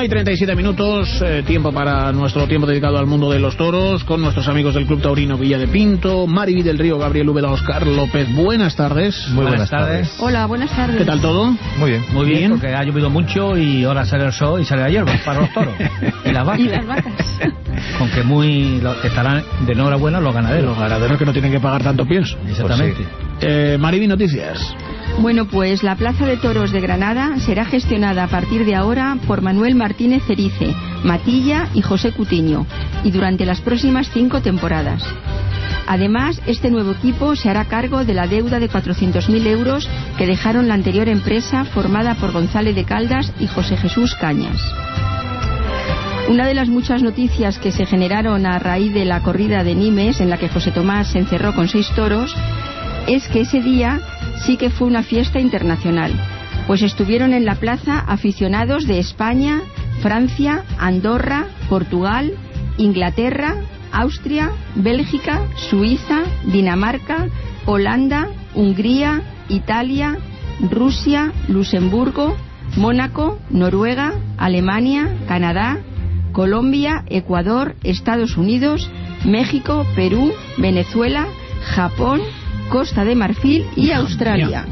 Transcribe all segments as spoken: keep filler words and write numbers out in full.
Una y treinta y siete minutos, eh, tiempo para nuestro tiempo dedicado al mundo de los toros, con nuestros amigos del Club Taurino Villa de Pinto, Mariví del Río, Gabriel Úbeda, Oscar López. Buenas tardes. Muy buenas, buenas tardes. tardes. Hola, buenas tardes. ¿Qué tal todo? Muy bien. Muy bien, porque ha llovido mucho y ahora sale el sol y sale la hierba para los toros. Y las vacas. Y las vacas. Con que muy lo, que estarán de enhorabuena los ganaderos. Los ganaderos que no tienen que pagar tanto pienso. Exactamente. Pues sí. eh, Mariví, noticias. Bueno, pues la Plaza de Toros de Granada será gestionada a partir de ahora por Manuel Martínez Cerice, Matilla y José Cutiño, y durante las próximas cinco temporadas. Además, este nuevo equipo se hará cargo de la deuda de cuatrocientos mil euros que dejaron la anterior empresa formada por González de Caldas y José Jesús Cañas. Una de las muchas noticias que se generaron a raíz de la corrida de Nimes, en la que José Tomás se encerró con seis toros, es que ese día sí que fue una fiesta internacional, pues estuvieron en la plaza aficionados de España, Francia, Andorra, Portugal, Inglaterra, Austria, Bélgica, Suiza, Dinamarca, Holanda, Hungría, Italia, Rusia, Luxemburgo, Mónaco, Noruega, Alemania, Canadá, Colombia, Ecuador, Estados Unidos, México, Perú, Venezuela, Japón, Costa de Marfil y Australia.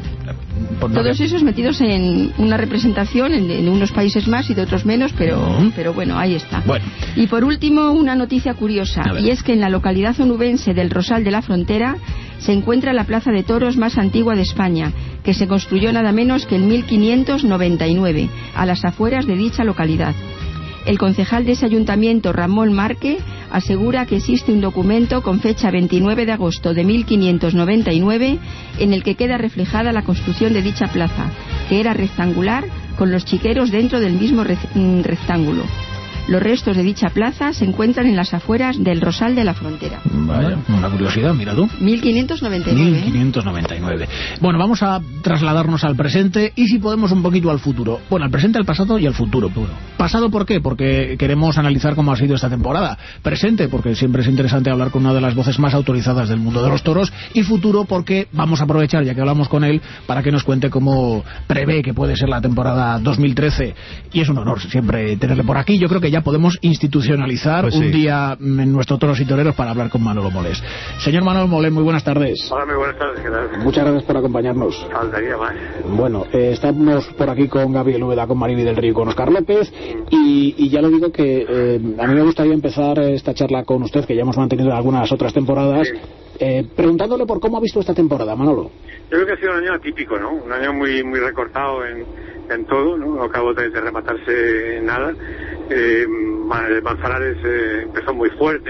Todos esos metidos en una representación en, en unos países más y de otros menos, pero, uh-huh. pero bueno, ahí está. Bueno. Y por último, una noticia curiosa, y es que en la localidad onubense del Rosal de la Frontera se encuentra la plaza de toros más antigua de España, que se construyó nada menos que en mil quinientos noventa y nueve, a las afueras de dicha localidad. El concejal de ese ayuntamiento, Ramón Marque, asegura que existe un documento con fecha veintinueve de agosto de mil quinientos noventa y nueve en el que queda reflejada la construcción de dicha plaza, que era rectangular con los chiqueros dentro del mismo rectángulo. Los restos de dicha plaza se encuentran en las afueras del Rosal de la Frontera. Vaya, una curiosidad, mira tú. mil quinientos noventa y nueve. mil quinientos noventa y nueve. Bueno, vamos a trasladarnos al presente y si podemos un poquito al futuro. Bueno, al presente, al pasado y al futuro. ¿Pasado por qué? Porque queremos analizar cómo ha sido esta temporada. Presente, porque siempre es interesante hablar con una de las voces más autorizadas del mundo de los toros. Y futuro, porque vamos a aprovechar, ya que hablamos con él, para que nos cuente cómo prevé que puede ser la temporada dos mil trece. Y es un honor siempre tenerle por aquí. Yo creo que ya podemos institucionalizar pues sí. un día en nuestro Toros y Toreros para hablar con Manolo Molés. Señor Manolo Molés, muy buenas tardes. Hola, muy buenas tardes, ¿qué tal? Muchas gracias por acompañarnos. Faltaría más. Bueno, eh, estamos por aquí con Gabriel Úbeda, con Mariví del Río y con Oscar López y, y ya le digo que eh, a mí me gustaría empezar esta charla con usted, que ya hemos mantenido en algunas otras temporadas, sí. eh, preguntándole por cómo ha visto esta temporada, Manolo. Yo creo que ha sido un año atípico, ¿no? Un año muy muy recortado en, en todo, ¿no? No acabo de, de rematarse nada. Eh, Manzanares eh, empezó muy fuerte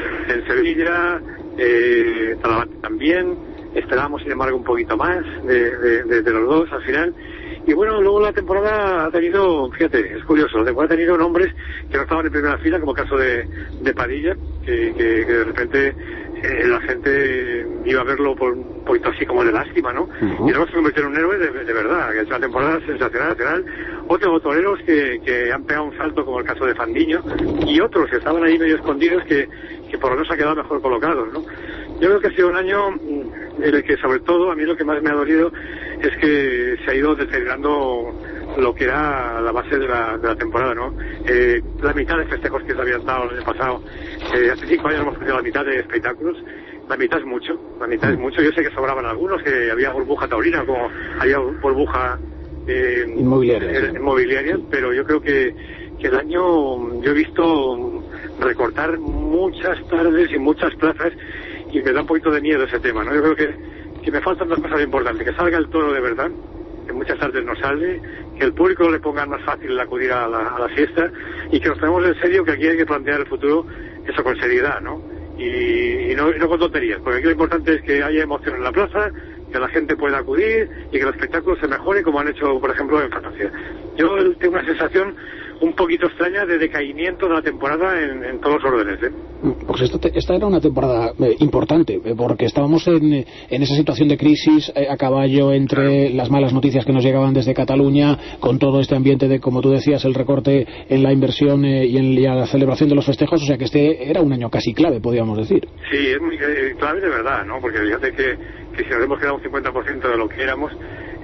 en Sevilla, eh, Talavante también, esperábamos sin embargo un poquito más de, de, de, de los dos al final. Y bueno, luego la temporada ha tenido, fíjate, es curioso, la temporada ha tenido nombres que no estaban en primera fila, como el caso de, de Padilla, que, que, que de repente eh, la gente iba a verlo por un poquito así como de lástima, ¿no? Uh-huh. Y luego se convirtió en un héroe de, de verdad, que es una temporada sensacional, nacional. Otros toreros que, que han pegado un salto, como el caso de Fandiño, y otros que estaban ahí medio escondidos, que, que por lo menos han quedado mejor colocados, ¿no? Yo creo que ha sido un año en el que, sobre todo, a mí lo que más me ha dolido es que se ha ido deteriorando lo que era la base de la, de la temporada, ¿no? Eh, la mitad de festejos que se habían dado el año pasado, eh, hace cinco años hemos perdido la mitad de espectáculos. La mitad es mucho, la mitad es mucho. Yo sé que sobraban algunos, que había burbuja taurina, como había burbuja eh, inmobiliaria, eh, sí. inmobiliaria, pero yo creo que, que el año yo he visto recortar muchas tardes y muchas plazas y me da un poquito de miedo ese tema, ¿no? Yo creo que, que me faltan dos cosas importantes: que salga el toro de verdad, que muchas tardes no sale, que el público le ponga más fácil el acudir a la, a la fiesta y que nos tenemos en serio que aquí hay que plantear el futuro eso con seriedad, ¿no? Y, y, no, y no con tonterías, porque aquí lo importante es que haya emoción en la plaza, que la gente pueda acudir y que el espectáculo se mejore, como han hecho, por ejemplo, en Francia. Yo tengo una sensación un poquito extraña de decaimiento de la temporada en, en todos los órdenes, ¿eh? Pues esta, esta era una temporada eh, importante, eh, porque estábamos en, en esa situación de crisis eh, a caballo entre claro. las malas noticias que nos llegaban desde Cataluña, con todo este ambiente de, como tú decías, el recorte en la inversión eh, y en y a la celebración de los festejos, o sea que este era un año casi clave, podríamos decir. Sí, es muy eh, clave de verdad, ¿no? Porque fíjate que, que si nos hemos quedado un cincuenta por ciento de lo que éramos,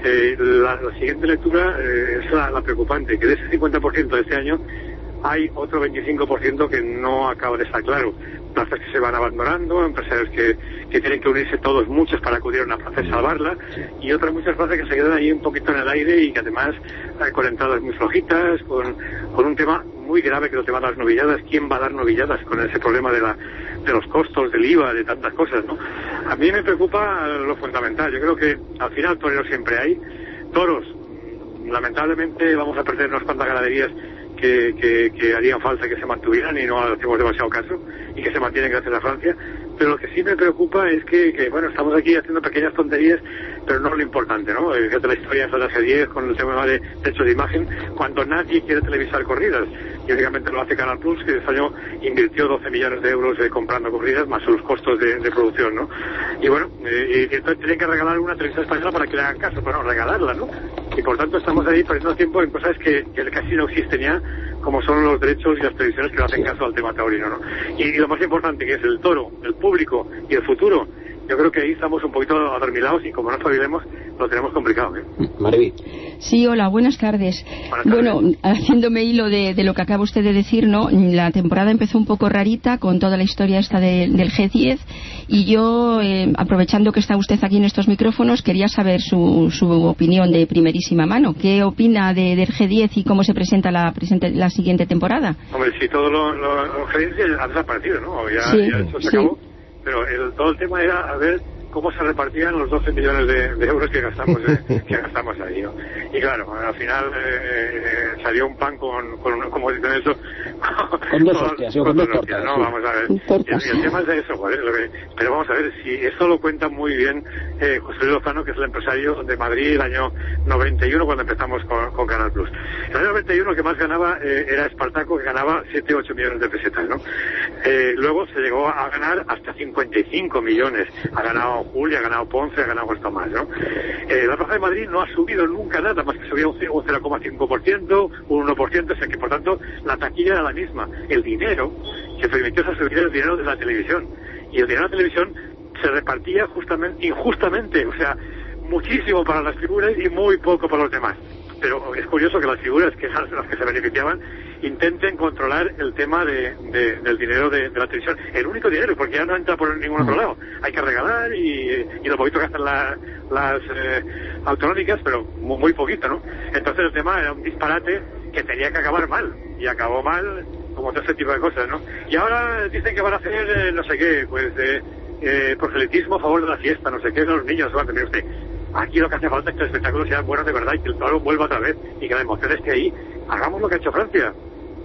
Eh, la, la siguiente lectura eh, es la, la preocupante, que de ese cincuenta por ciento de este año hay otro veinticinco por ciento que no acaba de estar claro. Plazas que se van abandonando, empresarios que, que tienen que unirse todos, muchos, para acudir a una plaza y salvarla, y otras muchas plazas que se quedan ahí un poquito en el aire y que además eh, con entradas muy flojitas, con, con un tema muy grave que es el tema de las novilladas. ¿Quién va a dar novilladas con ese problema de, la, de los costos, del I V A, de tantas cosas, ¿no? A mí me preocupa lo fundamental. Yo creo que al final toreros siempre hay. Toros, lamentablemente vamos a perder unas cuantas ganaderías Que, que, que harían falta que se mantuvieran y no hacemos demasiado caso y que se mantienen gracias a Francia. Pero lo que sí me preocupa es que, que bueno, estamos aquí haciendo pequeñas tonterías, pero no es lo importante, ¿no? Fíjate la historia de la G diez con el tema de derechos de imagen, cuando nadie quiere televisar corridas. Y únicamente lo hace Canal Plus, que este año invirtió doce millones de euros eh, comprando corridas, más los costos de, de producción, ¿no? Y bueno, eh, y entonces tienen que regalar una televisión española para que le hagan caso, pero no, regalarla, ¿no? Y por tanto estamos ahí perdiendo tiempo en cosas que, que casi no existen ya, como son los derechos y las televisiones que no hacen caso al tema taurino, ¿no? Y, y lo más importante, que es el toro, el público y el futuro, yo creo que ahí estamos un poquito adormilados y como no espabilemos, lo tenemos complicado, ¿eh? Mariby. Sí, hola, buenas tardes. Buenas tardes. Bueno, haciéndome hilo de, de lo que acaba usted de decir, ¿no? La temporada empezó un poco rarita con toda la historia esta de, del G diez y yo, eh, aprovechando que está usted aquí en estos micrófonos, quería saber su, su opinión de primerísima mano. ¿Qué opina de, del G diez y cómo se presenta la, presente, la siguiente temporada? Hombre, si todo lo, lo, lo G diez ha desaparecido, ¿no? Ya, Sí, ya eso se sí. acabó. Pero el, todo el tema era a ver cómo se repartían los doce millones de, de euros que gastamos eh, que gastamos ahí, ¿no? Y claro, al final eh, salió un pan con, con como dicen eso, con dos hostias, con, con dos tortas, ¿no? Sí. Vamos a ver. Y, y el tema es de eso, ¿vale? Lo que, pero vamos a ver, si eso lo cuenta muy bien eh, José Luis Lozano, que es el empresario de Madrid el año noventa y uno, cuando empezamos con, con Canal Plus. El año noventa y uno, que más ganaba eh, era Espartaco, que ganaba siete u ocho millones de pesetas, ¿no? Eh, luego se llegó a ganar hasta cincuenta y cinco millones. Ha ganado Julia, ha ganado Ponce, ha ganado esto más, ¿no? Eh, la Plaza de Madrid no ha subido nunca nada, más que subía un cero coma cinco por ciento, un uno por ciento, o sea que por tanto la taquilla era la misma. El dinero que permitió esa subida era el dinero de la televisión. Y el dinero de la televisión se repartía justamente, injustamente, o sea, muchísimo para las figuras y muy poco para los demás. Pero es curioso que las figuras, que son las que se beneficiaban, intenten controlar el tema de, de, del dinero de, de la televisión. El único dinero, porque ya no entra por ningún otro lado. Hay que regalar y, y lo poquito que hacen la, las eh, autonómicas, pero muy, muy poquito, ¿no? Entonces el tema era un disparate que tenía que acabar mal. Y acabó mal, como todo ese tipo de cosas, ¿no? Y ahora dicen que van a hacer eh, no sé qué, pues eh, eh, proselitismo a favor de la fiesta, no sé qué, de los niños. Van a tener usted. Aquí lo que hace falta es que el espectáculo sea bueno de verdad y que el toro vuelva otra vez y que la emoción esté ahí. Hagamos lo que ha hecho Francia.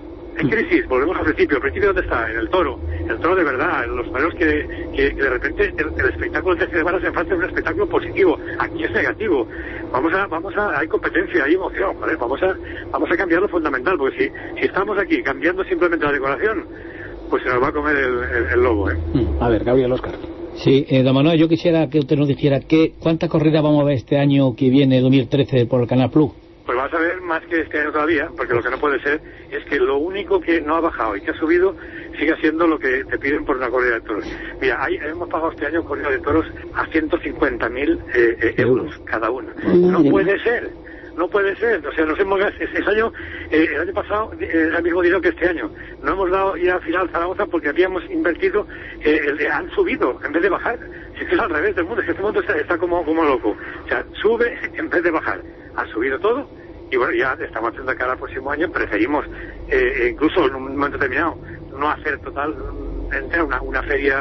En crisis, volvemos al principio. ¿El principio dónde está? En el toro. El toro de verdad. En los toreros que, que, que de repente el, el espectáculo de semanas en Francia es un espectáculo positivo. Aquí es negativo. Vamos a, vamos a, hay competencia, hay emoción, ¿vale? Vamos a, vamos a cambiar lo fundamental, porque si, si estamos aquí cambiando simplemente la decoración, pues se nos va a comer el, el, el lobo, ¿eh? A ver, Gabriel Óscar. Sí, eh, don Manuel, yo quisiera que usted nos dijera que, ¿cuántas corridas vamos a ver este año que viene, dos mil trece, por el Canal Plus? Pues vas a ver más que este año todavía, porque lo que no puede ser es que lo único que no ha bajado y que ha subido siga siendo lo que te piden por una corrida de toros. Mira, hay, hemos pagado este año corrida de toros a ciento cincuenta mil eh, eh, euros cada una. No puede ser. No puede ser, o sea, nos hemos ese año, eh, el año pasado eh, era el mismo dinero que este año. No hemos dado ir al final Zaragoza porque habíamos invertido, eh, eh, han subido en vez de bajar. Si es que es al revés del mundo, es que este mundo está, está como, como loco. O sea, sube en vez de bajar. Han subido todo y bueno, ya estamos haciendo cara al próximo año. Preferimos, eh, incluso en un momento determinado, no hacer total, entera una, una feria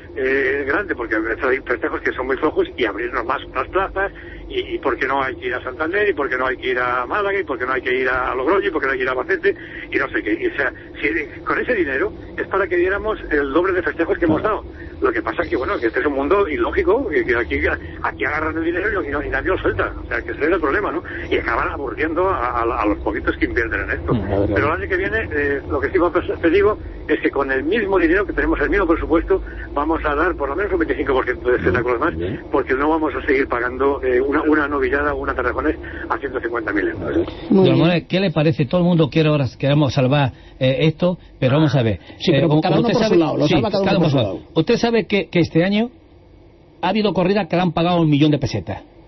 eh, grande, porque hay festejos que son muy flojos, y abrirnos más las plazas. Y, y por qué no hay que ir a Santander, y por qué no hay que ir a Málaga, y por qué no hay que ir a Logroño, y por qué no hay que ir a Albacete, y no sé qué. Y, o sea, si, con ese dinero es para que diéramos el doble de festejos que hemos dado. Lo que pasa es que, bueno, que este es un mundo ilógico, que, que aquí, aquí agarran el dinero y, no, y nadie lo suelta. O sea, que ese es el problema, ¿no? Y acaban aburriendo a, a, a los poquitos que invierten en esto. Pero el año que viene, eh, lo que sí te digo es que con el mismo dinero que tenemos, el mismo presupuesto, vamos a dar por lo menos un veinticinco por ciento de espectáculos más, porque no vamos a seguir pagando eh, una, una novillada o una tarrajones a ciento cincuenta mil euros. Don Manuel, ¿qué le parece? Todo el mundo quiere ahora, queremos salvar eh, esto, pero vamos a ver. Sí, pero eh, cada uno por sabe, su lado, lo sí, salva cada uno cada por uno su por lado. Usted sabe que, que este año ha habido corridas que le han pagado un millón de pesetas.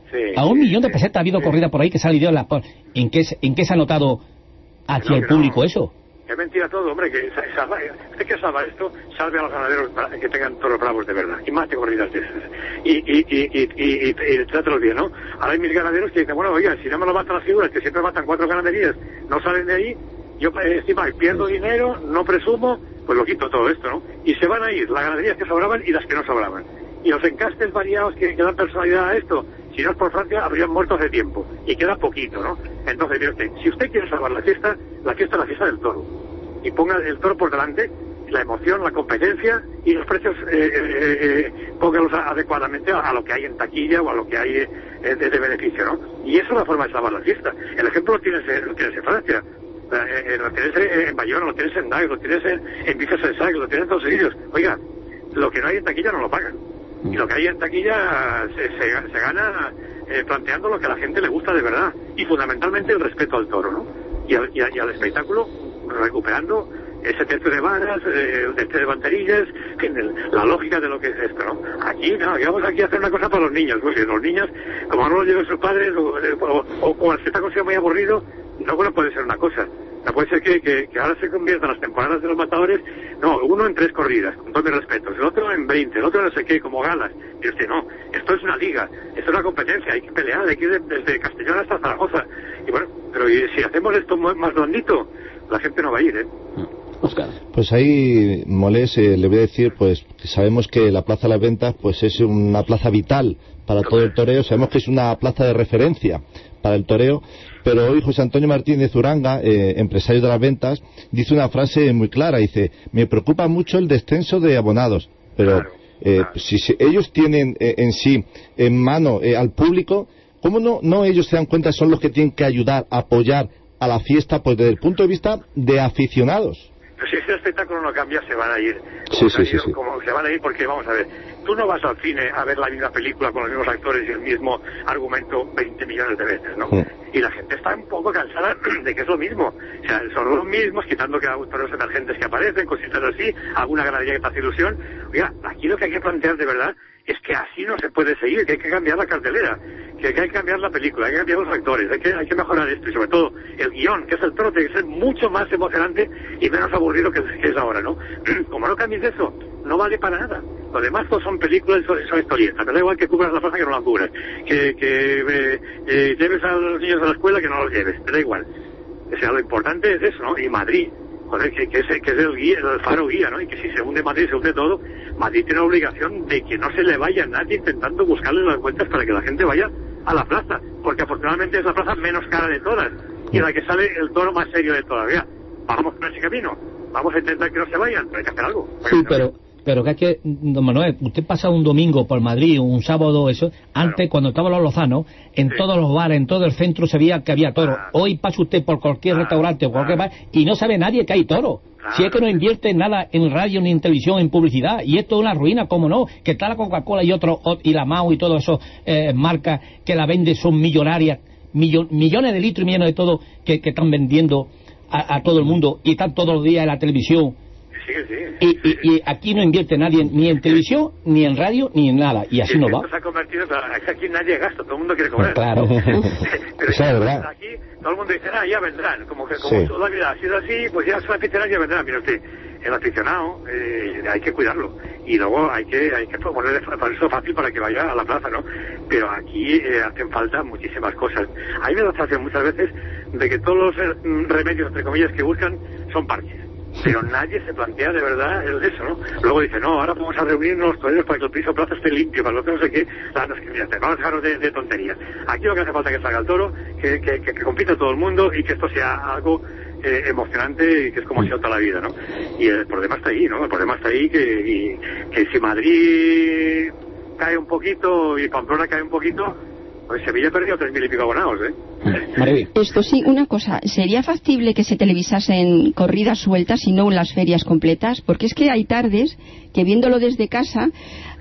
Sí, a un sí, millón de sí, pesetas ha habido sí. corrida por ahí que se ha lidiado en las... ¿En qué, ¿En qué se ha notado hacia No, el que público no. eso? Es mentira todo, hombre, que salva, usted que salva esto, salve a los ganaderos para que tengan toros bravos de verdad, y más de corridas de esas. Y, y, y, y, y, y, y trátelo bien, ¿no? Ahora hay mil ganaderos que dicen, bueno, oiga, si no me lo matan las figuras, que siempre matan cuatro ganaderías, no salen de ahí, yo eh, encima pierdo dinero, no presumo, pues lo quito todo esto, ¿no? Y se van a ir las ganaderías que sobraban y las que no sobraban. Y los encastes variados que, que dan personalidad a esto, si no es por Francia, habrían muerto hace tiempo. Y queda poquito, ¿no? Entonces, mire usted, si usted quiere salvar la fiesta, la fiesta es la fiesta del toro. Y ponga el toro por delante, la emoción, la competencia, y los precios eh, eh, eh, póngalos adecuadamente a, a lo que hay en taquilla o a lo que hay eh, de, de beneficio, ¿no? Y eso es la forma de salvar la fiesta. El ejemplo lo tienes, lo tienes en Francia. Eh, eh, lo tienes en Bayona, lo tienes en Dax, lo tienes en, en Bicêtre, lo tienes en todos sitios. Oiga, lo que no hay en taquilla no lo pagan. Y lo que hay en taquilla se, se, se gana eh, planteando lo que a la gente le gusta de verdad. Y fundamentalmente el respeto al toro, ¿no? Y al, y, a, y al espectáculo, recuperando ese tercio de varas, eh, el tercio de banderillas, en fin, el, la lógica de lo que es esto, ¿no? Aquí, no, aquí vamos aquí a hacer una cosa para los niños, porque los niños, como no los lleven sus padres, o, o, o, o al que está considerado muy aburrido, no, bueno, puede ser una cosa. No puede ser que, que, que ahora se conviertan las temporadas de los matadores, no, uno en tres corridas, con todos mis respetos, el otro en veinte, el otro no sé qué, como galas. Y usted, no, esto es una liga, esto es una competencia, hay que pelear, hay que ir desde Castellón hasta Zaragoza. Y bueno, pero ¿y si hacemos esto más blandito? La gente no va a ir, ¿eh? Oscar. Pues ahí, Molés, eh, le voy a decir, pues que sabemos que la Plaza de las Ventas pues es una plaza vital para todo el toreo, sabemos que es una plaza de referencia para el toreo, pero hoy José Antonio Martínez Uranga, eh, empresario de las ventas, dice una frase muy clara, dice, me preocupa mucho el descenso de abonados, pero Claro, eh, claro. si, si ellos tienen eh, en sí, en mano eh, al público, ¿cómo no, no ellos se dan cuenta son los que tienen que ayudar, apoyar a la fiesta, pues desde el punto de vista de aficionados? Pero si ese espectáculo no cambia, se van a ir. Sí, sí, se, sí, sí. Como se van a ir porque, vamos a ver, tú no vas al cine a ver la misma película con los mismos actores y el mismo argumento veinte millones de veces, ¿no? Sí. Y la gente está un poco cansada de que es lo mismo. O sea, son los mismos, quitando que hay autores emergentes que aparecen, cositas así, alguna ganadería que te hace ilusión. Oiga, aquí lo que hay que plantear de verdad es que así no se puede seguir, que hay que cambiar la cartelera, que hay que cambiar la película, hay que cambiar los actores, hay que, hay que mejorar esto y sobre todo el guión, que es el toro, tiene que ser mucho más emocionante y menos aburrido que, que es ahora, ¿no? Como no cambies eso, no vale para nada. Lo demás pues, son películas, son, son historietas, me da igual que cubras la plaza que no la cubras, que, que eh, eh, lleves a los niños a la escuela que no los lleves, me da igual. O sea, lo importante es eso, ¿no? Y Madrid, joder, que, que, es, que es el, guía, el faro guía, ¿no? Y que si se hunde Madrid, se hunde todo. Madrid tiene la obligación de que no se le vaya a nadie intentando buscarle las vueltas para que la gente vaya a la plaza, porque afortunadamente es la plaza menos cara de todas y la que sale el toro más serio de todavía. Vamos por ese camino, vamos a intentar que no se vayan, pero hay que hacer algo. Sí, pero... Pero que hay que, don Manuel, usted pasa un domingo por Madrid, un sábado, eso, antes Claro. cuando estaban los lozanos, en Sí. todos los bares, en todo el centro se veía que había toro. Claro. Hoy pasa usted por cualquier Claro, restaurante o cualquier claro. bar y no sabe nadie que hay toro. Claro. Si es que no invierte nada en radio, ni en televisión, en publicidad. Y esto es una ruina, ¿cómo no? Que está la Coca-Cola y otro, y la Mao y todas esas eh, marcas que la venden son millonarias, millo- millones de litros y millones de todo que, que están vendiendo a, a todo el mundo y están todos los días en la televisión. Sí, sí. Y, y, y aquí no invierte nadie ni en televisión, ni en radio, ni en nada. Y así Sí, no esto va. se ha convertido, claro, es que aquí nadie gasta, todo el mundo quiere comer. Claro. Pero Esa es verdad. aquí todo el mundo dice, ah, ya vendrán, como que como Sí. toda la vida ha sido así, pues ya son aficionados, ya vendrán. Mira usted, el aficionado eh, hay que cuidarlo y luego hay que hay que ponerle para eso fácil para que vaya a la plaza, ¿no? Pero aquí eh, hacen falta muchísimas cosas. A mí me da la sensación muchas veces de que todos los eh, remedios, entre comillas, que buscan son parches. Pero nadie se plantea de verdad el de eso, ¿no? Luego dice, no, ahora vamos a reunirnos los toreros para que el piso plaza esté limpio, para lo que no sé qué. Ah, no, es que mira, vamos a dejarnos de, de tonterías. Aquí lo que hace falta es que salga el toro, que, que, que, que compita todo el mundo y que esto sea algo eh, emocionante y que es como ha sido toda la vida, ¿no? Y el problema está ahí, ¿no? El problema está ahí que, y, que si Madrid cae un poquito y Pamplona cae un poquito, pues Sevilla ha perdido tres mil y pico abonados, ¿eh? Maravilloso. Esto sí, una cosa, ¿sería factible que se televisasen corridas sueltas y no las ferias completas? Porque es que hay tardes que viéndolo desde casa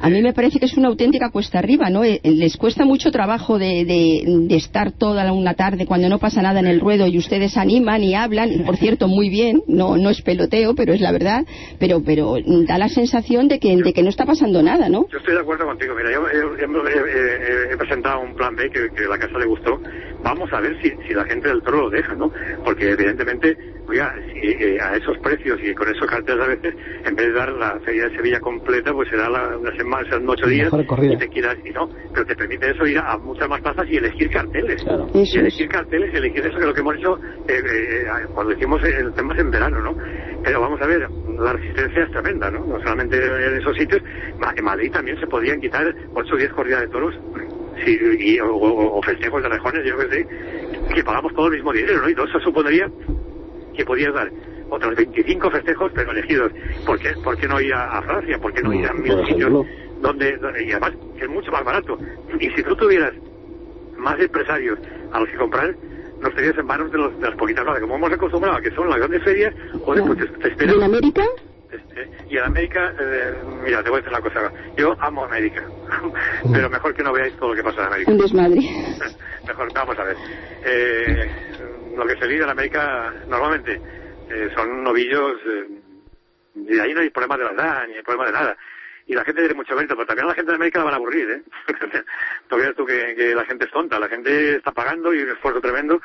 A mí me parece que es una auténtica cuesta arriba, ¿no? Eh, les cuesta mucho trabajo de, de, de estar toda una tarde cuando no pasa nada en el ruedo y ustedes animan y hablan, y por cierto, muy bien, no no es peloteo, pero es la verdad, pero pero da la sensación de que, de que no está pasando nada, ¿no? Yo estoy de acuerdo contigo. Mira, yo he, he, he, he presentado un plan B que, que a la casa le gustó. Vamos a ver si, si la gente del Toro lo deja, ¿no? Porque evidentemente, oiga, si, eh, a esos precios y con esos carteles a veces, en vez de dar la feria de Sevilla completa, pues será la, una semana, serán ocho días y te quieras, y no, pero te permite eso ir a, a muchas más plazas y elegir carteles. Claro. Y elegir carteles y elegir eso, que es lo que hemos hecho eh, eh, cuando hicimos el tema en verano, ¿no? Pero vamos a ver, la resistencia es tremenda, ¿no? No solamente en esos sitios, en Madrid también se podían quitar ocho o diez corridas de toros, sí, y, o, o, o festejos de rejones, yo que sé, que pagamos todo el mismo dinero, ¿no? Y todo eso supondría que podías dar otros veinticinco festejos, pero elegidos. ¿Por qué, por qué no ir a, a Francia? ¿Por qué no ir a mil sitios donde, donde, y además, que es mucho más barato? Y si tú tuvieras más empresarios a los que comprar, nos tenías en manos de, los, de las poquitas plazas, como hemos acostumbrado a que son las grandes ferias, o después te, te esperan. ¿Y en América? Y en América, eh, mira, te voy a decir una cosa, yo amo América, pero mejor que no veáis todo lo que pasa en América. Un desmadre. Mejor, vamos a ver. Eh, lo que se vive en América normalmente eh, son novillos, eh, y ahí no hay problema de la edad, ni hay problema de nada. Y la gente tiene mucho mérito, pero también a la gente de América la van a aburrir, ¿eh? Tú ves tú que, que la gente es tonta, la gente está pagando y un esfuerzo tremendo,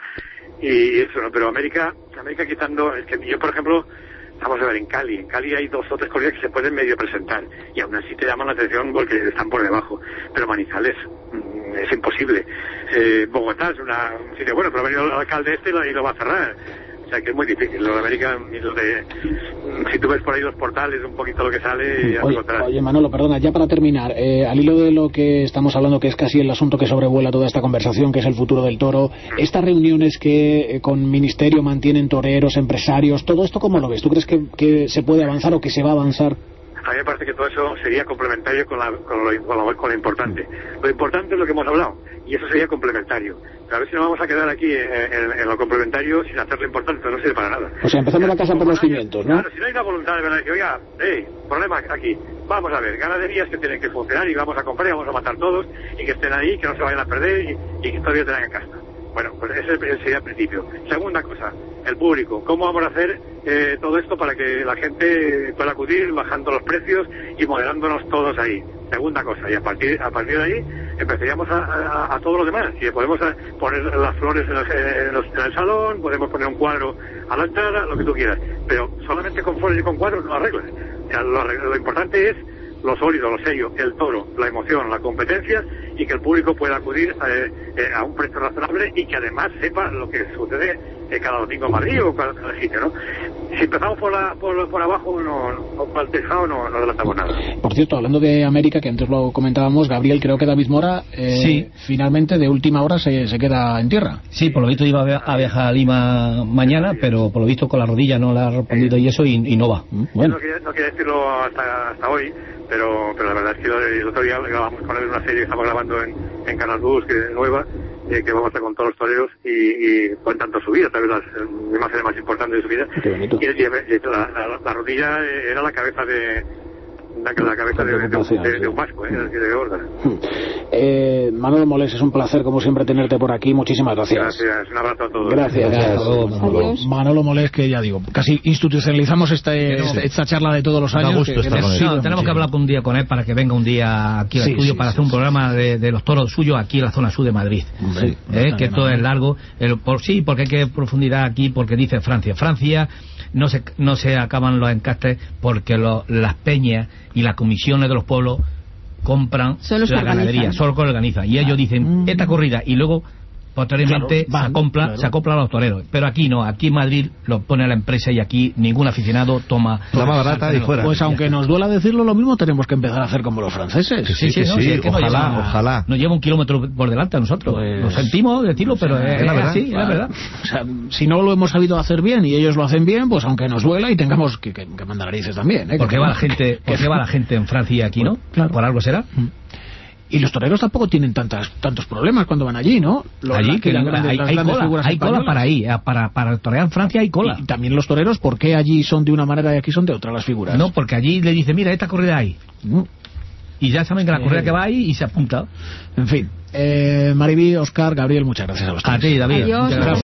y eso, ¿no? Pero América, América quitando, es que yo, por ejemplo, vamos a ver, en Cali, en Cali hay dos o tres corridas que se pueden medio presentar, y aún así te llaman la atención porque están por debajo, pero Manizales mmm, es imposible. Eh, Bogotá es una, un sitio bueno, pero ha venido el alcalde este y lo va a cerrar. O sea que es muy difícil, lo de América, y lo de, si tú ves por ahí los portales, un poquito lo que sale, ya oye, encontrarás. Oye, Manolo, perdona, ya para terminar, eh, al hilo de lo que estamos hablando, que es casi el asunto que sobrevuela toda esta conversación, que es el futuro del toro, estas reuniones que eh, con Ministerio mantienen toreros, empresarios, todo esto, ¿cómo lo ves? ¿Tú crees que, que se puede avanzar o que se va a avanzar? A mí me parece que todo eso sería complementario con, la, con, lo, con, lo, con lo importante. Lo importante es lo que hemos hablado, y eso sería complementario. Pero a ver si nos vamos a quedar aquí en, en, en lo complementario sin hacer lo importante, no sirve para nada. O sea, empezamos la casa por los cimientos, ¿no? Claro, si no hay una voluntad de verdad de que, oiga, hey, problema aquí, vamos a ver, ganaderías que tienen que funcionar y vamos a comprar y vamos a matar todos, y que estén ahí, que no se vayan a perder y, y que todavía tengan en casa. Bueno, pues ese sería el principio. Segunda cosa, el público. ¿Cómo vamos a hacer eh, todo esto para que la gente pueda acudir bajando los precios y moderándonos todos ahí? Segunda cosa, y a partir a partir de ahí empezaríamos a, a, a todos los demás. Si podemos a poner las flores en el, en, los, en el salón, podemos poner un cuadro a la entrada, lo que tú quieras. Pero solamente con flores y con cuadros no arreglas. O sea, lo, lo importante es lo sólido, lo serio, el toro, la emoción, la competencia, y que el público pueda acudir eh, eh, a un precio razonable y que además sepa lo que sucede eh, cada domingo en Madrid o cada, cada sitio, ¿no? Si empezamos por, la, por, por abajo, no, no, por el tejado no, no adelantamos nada. Por cierto, hablando de América, que antes lo comentábamos, Gabriel, creo que David Mora eh, sí. finalmente de última hora se, se queda en tierra. Sí, por lo visto iba a viajar a Lima mañana, pero por lo visto con la rodilla no le ha respondido y eso, y, y no va. Bueno. No quería, no quería decirlo hasta, hasta hoy, pero, pero la verdad es que el otro día grabamos con él una serie que estamos grabando en, en Canal Bus, que es nueva, eh, que vamos a estar con todos los toreros y, y cuentan toda su vida, tal vez las eh, imágenes más importantes de su vida. Qué bonito. Y, y, y la, la, la rodilla era la cabeza de la, la cabeza de, de, de, de un vasco, ¿eh? de órgano. Eh, Manolo Molés, es un placer como siempre tenerte por aquí, muchísimas gracias. Gracias, un abrazo a todos. Gracias. Gracias. Adiós. Manolo Molés, que ya digo, casi institucionalizamos esta, esta, esta charla de todos los años. Gusto que, que no, tenemos muchísimo. que hablar un día con él para que venga un día aquí al sí, estudio sí, para sí, hacer un sí, programa sí. De, de los toros suyos aquí en la zona sur de Madrid. Sí, eh, que todo es largo, el, por sí, porque hay que profundidad aquí, porque dice Francia. Francia no se no se acaban los encastes porque lo, las peñas y las comisiones de los pueblos compran la ganadería, solo que organizan. Y ellos dicen, esta corrida, y luego posteriormente claro, van, se, acopla, claro. se acopla a los toreros. Pero aquí no, aquí en Madrid lo pone la empresa y aquí ningún aficionado toma la más barata y fuera. Pues aunque nos duela decirlo, lo mismo tenemos que empezar a hacer como los franceses. Sí, sí, sí, sí, no, sí, es que ojalá, nos lleva, ojalá. Nos lleva un kilómetro por delante a nosotros. Pues, lo sentimos decirlo, pero o sea, es, es la verdad. Sí, claro. es la verdad. O sea, si no lo hemos sabido hacer bien y ellos lo hacen bien, pues aunque nos duela y tengamos que, que, que mandar narices también. ¿eh? ¿Por qué va la gente, por qué va la gente en Francia y aquí no? Claro. ¿Por algo será? Y los toreros tampoco tienen tantas, tantos problemas cuando van allí, ¿no? Los, allí que la, grandes, hay, hay cola, hay cola para ahí, para, para torear en Francia hay cola. Y también los toreros, ¿por qué allí son de una manera y aquí son de otra las figuras? No, porque allí le dice, mira, esta corrida hay. Mm. y ya saben que la Sí. correa que va ahí y se apunta. En fin, eh, Maribí, Óscar, Gabriel, muchas gracias a los tres. A ti, David. Adiós. Muchas gracias.